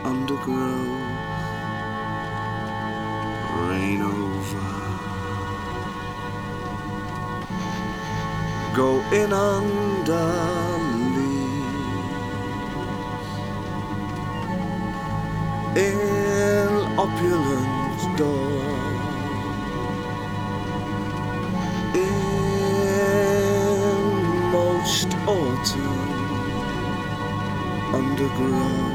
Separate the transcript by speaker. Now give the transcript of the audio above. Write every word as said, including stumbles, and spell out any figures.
Speaker 1: undergrowth, rain over, go in under leaves, in opulent dawn, in most autumn underground.